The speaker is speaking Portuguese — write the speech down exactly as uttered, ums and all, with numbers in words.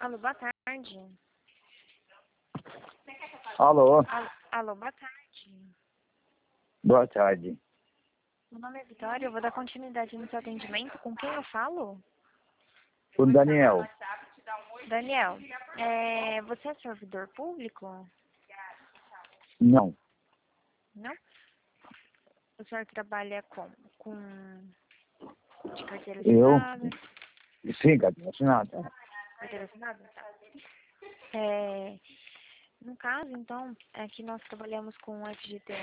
Alô, boa tarde. Alô, Alô, alô, boa tarde. boa tarde. Meu nome é Vitória, eu vou dar continuidade no seu atendimento. Com quem eu falo? O Daniel. Daniel, é, você é servidor público? Não, Não? O senhor trabalha com, com de carteira eu? assinada? Sim, carteira assinada. Carteira assinada? Tá. É, no caso, então, é que nós trabalhamos com o F G T